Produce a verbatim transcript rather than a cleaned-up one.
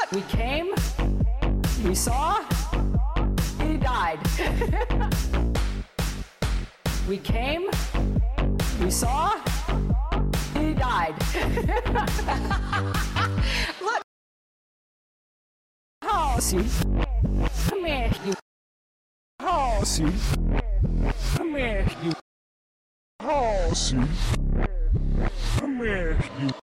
We came, we saw, he died. We came, we saw, he died. Look. Oh, see. Come here, you. Oh, see. Come here, you. Oh, see. Come here, you.